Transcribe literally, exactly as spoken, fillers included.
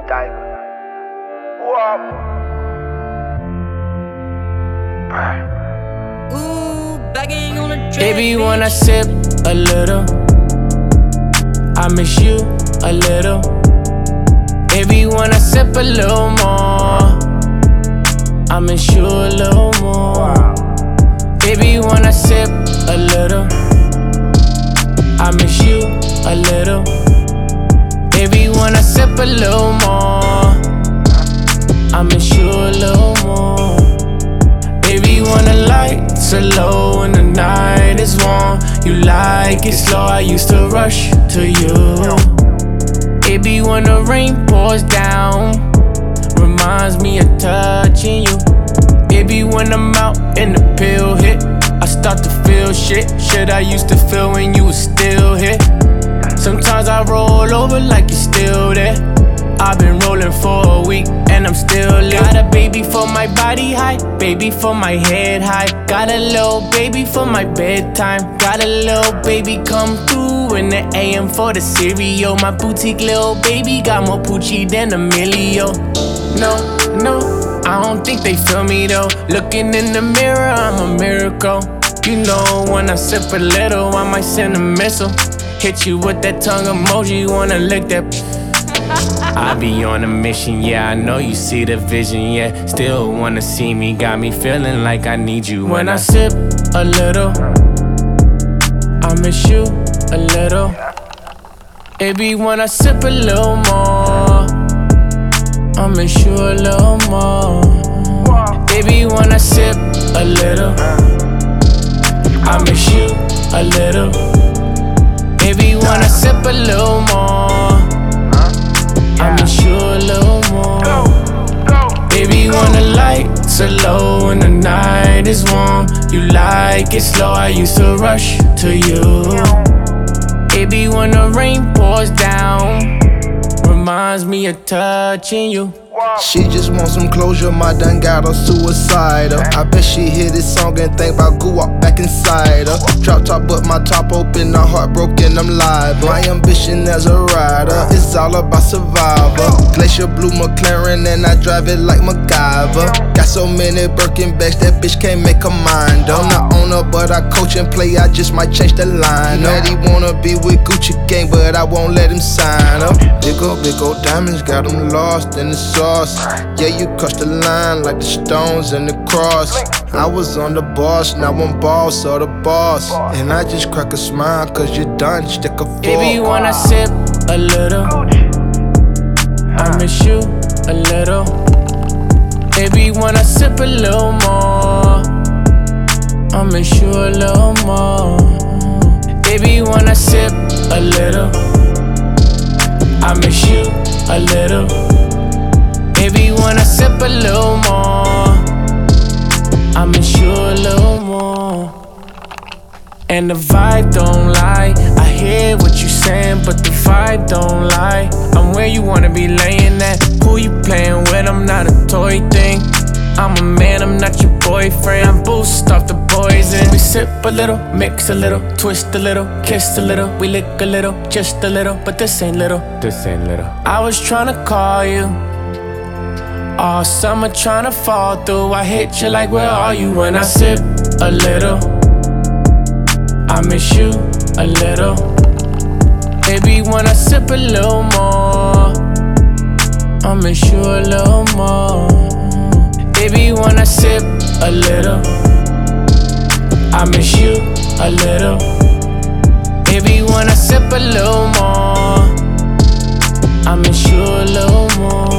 diver. Whoa. Ooh, bagging on a jet. Baby, when I sip a little, I miss you a little. Baby, when I sip a little more, I miss you a little more. Wow. Baby, when I sip a little, I miss you a little. Baby, when I sip a little more, I miss you a little more. Baby, when the lights are low and the night is warm, you like it slow, I used to rush to you. Baby, when the rain pours down, reminds me of touching you. Baby, when I'm out and the pill hit, I start to feel shit. Shit I used to feel when you was still here. Sometimes I roll over like you're still there. I've been rolling for a week and I'm still lit. Got a baby for my body height, baby for my head high. Got a little baby for my bedtime. Got a little baby come through in the A M for the cereal. My boutique little baby got more Poochie than a Emilio. No, no, I don't think they feel me though. Looking in the mirror, I'm a miracle. You know when I sip a little, I might send a missile. Hit you with that tongue emoji, wanna lick that. I be on a mission, yeah, I know you see the vision, yeah. Still wanna see me, got me feeling like I need you. When I sip a little, I miss you a little. Baby, when I sip a little more, I miss you a little more. Baby, when I sip a little, I miss you a little. Baby, when I sip a little more, I miss you a little more. Baby, when the lights are low and the night is warm, you like it slow, I used to rush to you. Baby, when the rain pours down, reminds me of touching you. She just want some closure, my done got her suicidal. I bet she hear this song and think about go walk back inside her. Drop top but my top open, her heart broken, I'm liable. My ambition as a rider, it's all about survival. Glacier blue McLaren and I drive it like MacGyver. Got so many Birkin bags, that bitch can't make her mind up. I'm not on her, but I coach and play, I just might change the line up. He wanna be with Gucci gang, but I won't let him sign up. Big old, big old diamonds, got him lost in the sauce. Yeah, you crossed the line like the stones and the cross. I was on the boss, now I'm boss of the boss. And I just crack a smile cause you're done, stick a fork. Baby, when I sip a little, I miss you a little. Baby, when I sip a little more, I miss you a little more. Baby, when I sip a little, I miss you a little. Baby, when I sip a little more, I miss you a little more. And the vibe don't lie, I hear what you saying, but the vibe don't lie. I'm where you wanna be laying at. Who you playing with, I'm not a toy thing. I'm a man, I'm not your boyfriend. I'm boost off the poison. We sip a little, mix a little, twist a little, kiss a little. We lick a little, just a little, but this ain't little. This ain't little. I was tryna call you all summer, tryna fall through. I hit you like, where are you? When I sip a little, I miss you a little. Baby, when I sip a little more, I miss you a little more. Baby, when I sip a little, I miss you a little. Baby, when I sip a little more, I miss you a little more.